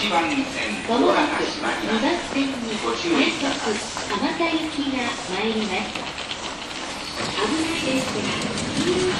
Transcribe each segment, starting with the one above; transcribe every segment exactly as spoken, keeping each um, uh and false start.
ちばん線まもなくにばんにばん線にご注意ください。 蒲田行きが参ります。危ないですから黄色い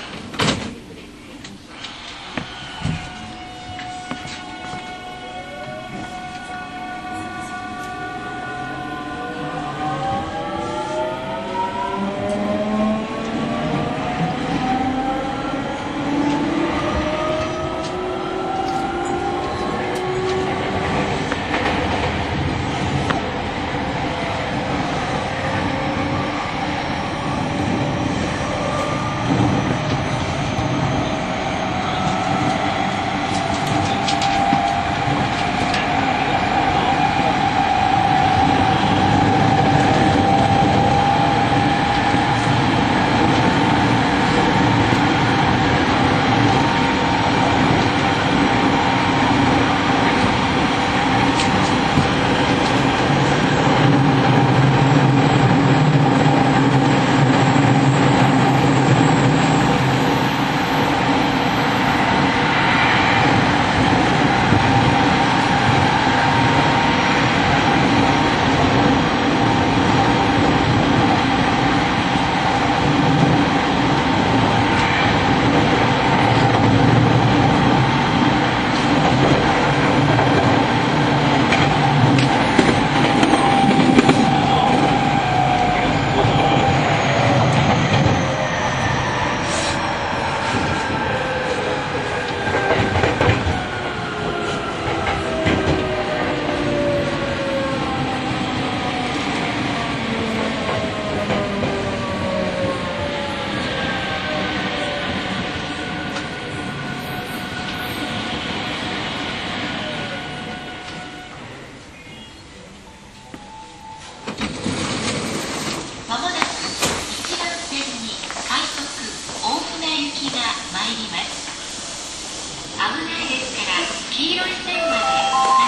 まもなくいちばん線に快速大船行きが参ります。危ないですから黄色い線までお